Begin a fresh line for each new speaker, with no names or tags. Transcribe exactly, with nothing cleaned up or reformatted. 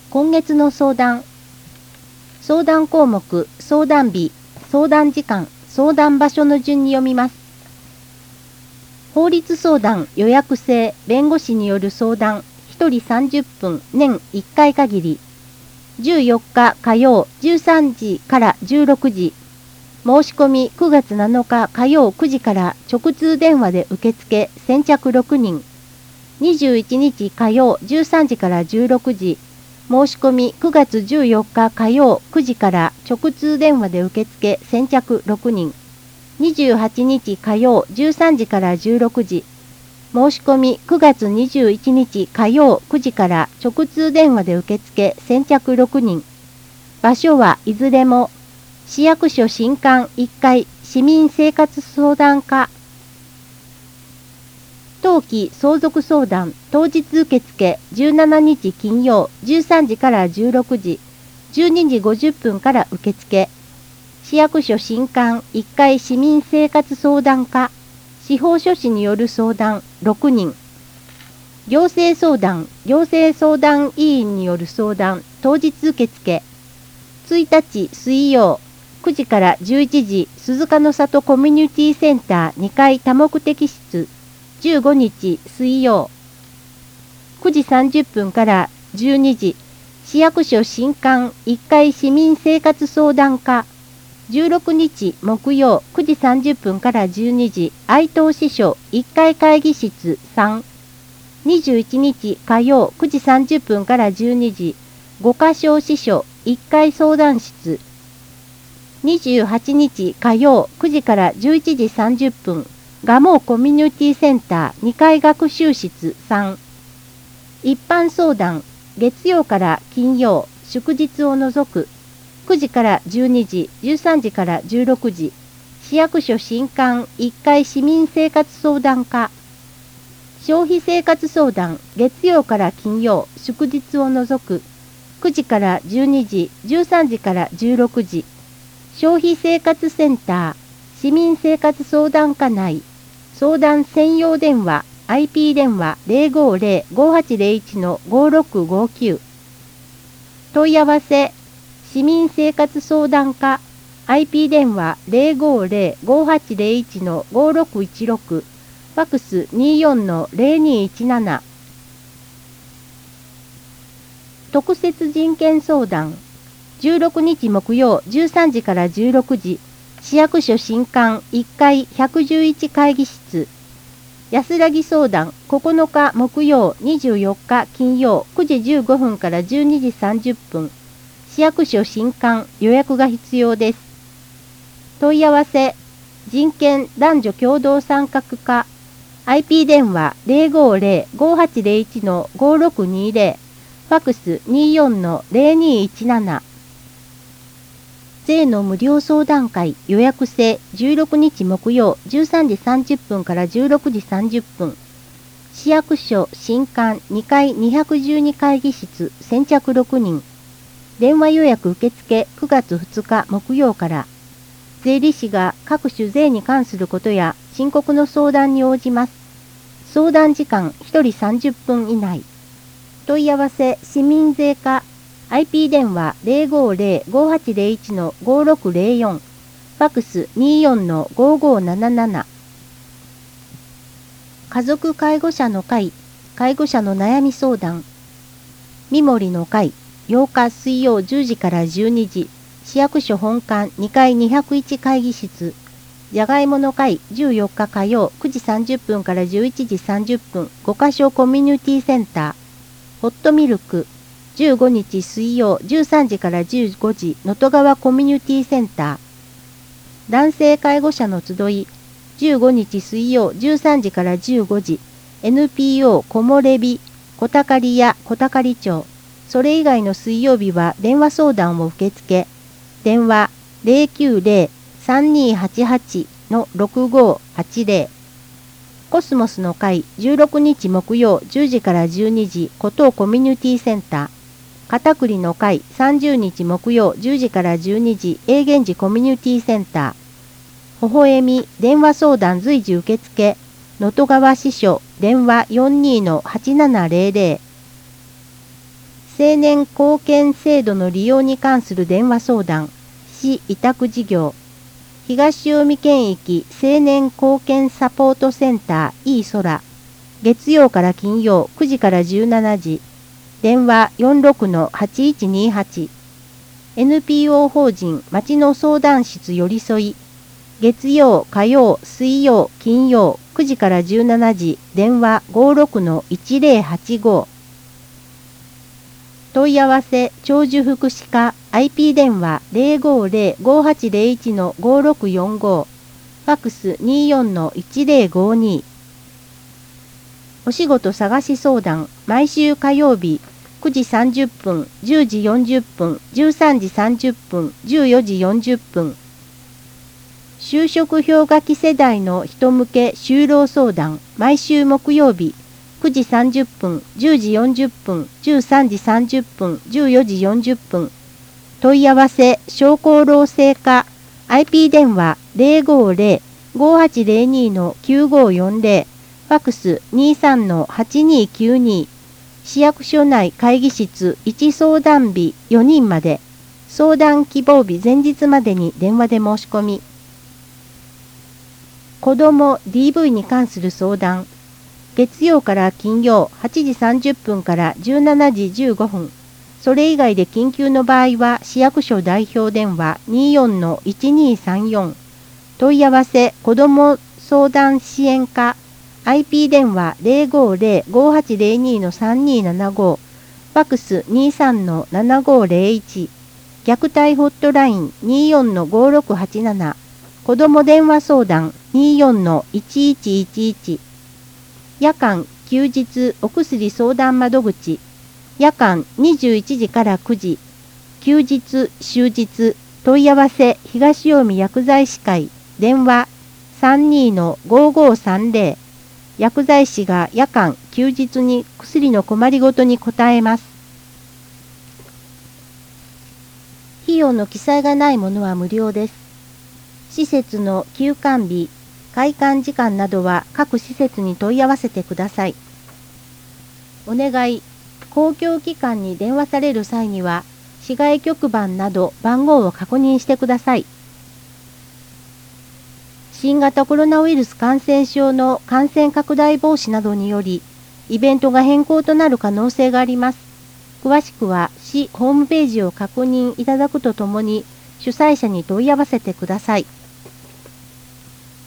今月の相談。相談項目、相談日、相談時間、相談場所の順に読みます。法律相談予約制弁護士による相談ひとりさんじゅっぷん年いっかい限り。じゅうよっか火曜じゅうさんじからじゅうろくじ。申し込みくがつなのか火曜くじから直通電話で受付先着ろくにん。にじゅういちにち火曜じゅうさんじからじゅうろくじ。申し込みくがつじゅうよっか火曜くじから直通電話で受付先着ろくにん。にじゅうはちにち火曜じゅうさんじからじゅうろくじ。申し込みくがつにじゅういちにち火曜くじから直通電話で受付先着ろくにん。場所はいずれも市役所新館いっかい市民生活相談課。当期相続相談当日受付じゅうしちにち金曜じゅうさんじからじゅうろくじ、じゅうにじごじゅっぷんから受付。市役所新館いっかい市民生活相談課、司法書士による相談ろくにん。行政相談、行政相談委員による相談当日受付。ついたち水曜くじからじゅういちじ鈴鹿の里コミュニティセンターにかい多目的室。じゅうごにち水曜くじさんじゅっぷんからじゅうにじ市役所新館いっかい市民生活相談課。じゅうろくにち木曜くじさんじゅっぷんからじゅうにじ愛東支所いっかい会議室さん。にじゅういちにち火曜くじさんじゅっぷんからじゅうにじ五箇所支所いっかい相談室。にじゅうはちにち火曜くじからじゅういちじさんじゅっぷん蒲生コミュニティセンターにかい学習室さん。一般相談月曜から金曜祝日を除くくじからじゅうにじじゅうさんじからじゅうろくじ市役所新館いっかい市民生活相談課。消費生活相談月曜から金曜祝日を除くくじからじゅうにじじゅうさんじからじゅうろくじ消費生活センター市民生活相談課内。相談専用電話 アイピー 電話 ゼロごゼロ ごはちゼロいち ごろくごきゅう。問い合わせ市民生活相談課 アイピー 電話 ゼロごゼロ ごはちゼロいち ごろくいちろく。ファクス にじゅうよん ゼロにいちなな。特設人権相談じゅうろくにち木曜じゅうさんじからじゅうろくじ市役所新館いっかいひゃくじゅういち会議室。安らぎ相談ここのか木曜にじゅうよっか金曜くじじゅうごふんからじゅうにじさんじゅっぷん。市役所新館予約が必要です。問い合わせ人権男女共同参画課 アイピー 電話 ゼロごゼロ ごはちゼロいち ごろくにゼロ。ファクス にじゅうよん ゼロにいちなな。税の無料相談会予約制じゅうろくにち木曜じゅうさんじさんじゅっぷんからじゅうろくじさんじゅっぷん。市役所新館にかいにひゃくじゅうに会議室先着ろくにん。電話予約受付くがつふつか木曜から。税理士が各種税に関することや申告の相談に応じます。相談時間ひとりさんじゅっぷん以内。問い合わせ市民税課 アイピー 電話 ゼロごゼロ ごはちゼロいち ごろくゼロよん。ファクス にじゅうよん ごごなななな。家族介護者の会介護者の悩み相談。みもりの会ようか水曜じゅうじからじゅうにじ市役所本館にかいにひゃくいち会議室。じゃがいもの会じゅうよっか火曜くじさんじゅっぷんからじゅういちじさんじゅっぷんごかしょコミュニティセンター。ホットミルクじゅうごにち水曜じゅうさんじからじゅうごじ能登川コミュニティセンター。男性介護者の集いじゅうごにち水曜じゅうさんじからじゅうごじ エヌピーオー こもれび小高里や小高里町。それ以外の水曜日は電話相談を受付。電話 ゼロきゅうゼロ さんにーはちはち ろくごーはちゼロ。コスモスの会じゅうろくにち木曜じゅうじからじゅうにじ古東コミュニティセンター。片栗の会さんじゅうにち木曜じゅうじからじゅうにじ永源寺コミュニティセンター。微笑み電話相談随時受付。能登川支所電話 よんにーのはちななゼロゼロ。 青年貢献制度の利用に関する電話相談、市委託事業、東近江県域青年貢献サポートセンター いい空、月曜から金曜くじからじゅうしちじ、電話 よんろくのはちいちにはち、エヌピーオー 法人町の相談室寄り添い、月曜、火曜、水曜、金曜くじからじゅうしちじ、電話 ごろくのいちぜろはちご。問い合わせ長寿福祉課 アイピー 電話 ゼロごゼロ ごはちゼロいち ごろくよんご、ファックス にじゅうよんのいちぜろごに。お仕事探し相談毎週火曜日くじさんじゅっぷん、じゅうじよんじゅっぷん、じゅうさんじさんじゅっぷん、じゅうよじよんじゅっぷん。就職氷河期世代の人向け就労相談毎週木曜日くじさんじゅっぷん、じゅうじよんじゅっぷん、じゅうさんじさんじゅっぷん、じゅうよじよんじゅっぷん。問い合わせ商工労政課 アイピー 電話 ゼロごゼロ ごはちゼロにのきゅうごよんゼロ、ファックス にじゅうさんのはちにきゅうに。市役所内会議室いち相談日よにんまで。相談希望日前日までに電話で申し込み。子ども ディーブイ に関する相談。月曜から金曜はちじさんじゅっぷんからじゅうしちじじゅうごふん。それ以外で緊急の場合は市役所代表電話 にじゅうよんのいちにさんよん。問い合わせ子ども相談支援課 アイピー 電話 ゼロごゼロ ごはちゼロにのさんにななご、ファックス にじゅうさんのななごゼロいち、虐待ホットライン にじゅうよんのごろくはちなな、子ども電話相談 にじゅうよんのいちいちいちいち、夜間、休日お薬相談窓口、夜間にじゅういちじからくじ、休日、終日、問い合わせ東近江薬剤師会、電話 さんにのごごさんゼロ、薬剤師が夜間、休日に薬の困りごとに答えます。費用の記載がないものは無料です。施設の休館日、開館時間などは各施設に問い合わせてください。お願い、公共機関に電話される際には、市外局番など番号を確認してください。新型コロナウイルス感染症の感染拡大防止などにより、イベントが変更となる可能性があります。詳しくは市ホームページを確認いただくとともに、主催者に問い合わせてください。